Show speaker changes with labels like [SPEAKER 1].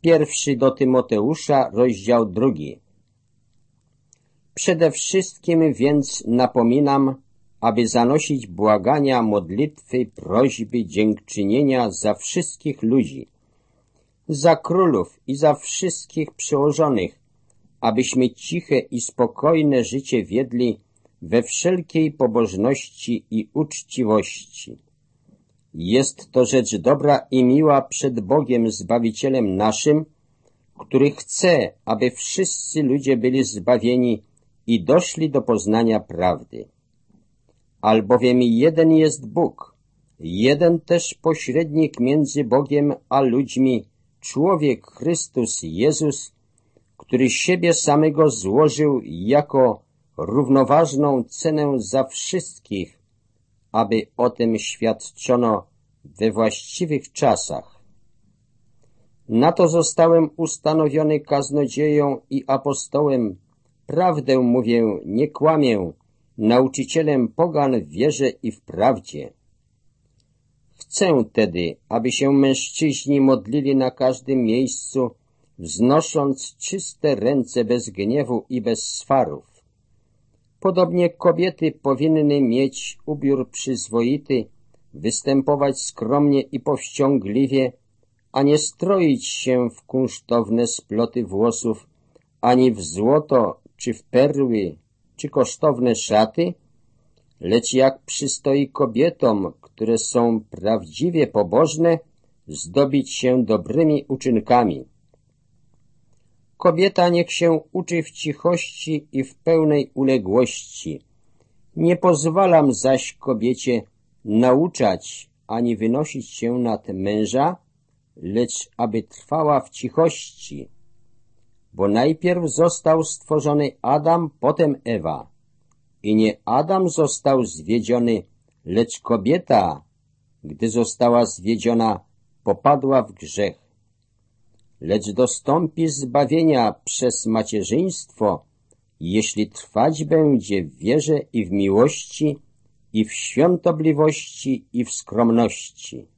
[SPEAKER 1] pierwszy do Tymoteusza, rozdział 2. Przede wszystkim więc napominam, aby zanosić błagania, modlitwy, prośby, dziękczynienia za wszystkich ludzi, za królów i za wszystkich przełożonych, abyśmy ciche i spokojne życie wiedli we wszelkiej pobożności i uczciwości. Jest to rzecz dobra i miła przed Bogiem Zbawicielem naszym, który chce, aby wszyscy ludzie byli zbawieni i doszli do poznania prawdy. Albowiem jeden jest Bóg, jeden też pośrednik między Bogiem a ludźmi, człowiek Chrystus Jezus, który siebie samego złożył jako równoważną cenę za wszystkich, aby o tym świadczono we właściwych czasach. Na to zostałem ustanowiony kaznodzieją i apostołem, prawdę mówię, nie kłamię, nauczycielem pogan w wierze i w prawdzie. Chcę tedy, aby się mężczyźni modlili na każdym miejscu, wznosząc czyste ręce bez gniewu i bez swarów. Podobnie kobiety powinny mieć ubiór przyzwoity, występować skromnie i powściągliwie, a nie stroić się w kunsztowne sploty włosów, ani w złoto, czy w perły, czy kosztowne szaty, lecz jak przystoi kobietom, które są prawdziwie pobożne, zdobić się dobrymi uczynkami. Kobieta niech się uczy w cichości i w pełnej uległości. Nie pozwalam zaś kobiecie nauczać ani wynosić się nad męża, lecz aby trwała w cichości. Bo najpierw został stworzony Adam, potem Ewa. I nie Adam został zwiedziony, lecz kobieta, gdy została zwiedziona, popadła w grzech. Lecz dostąpi zbawienia przez macierzyństwo, jeśli trwać będzie w wierze i w miłości, i w świątobliwości, i w skromności.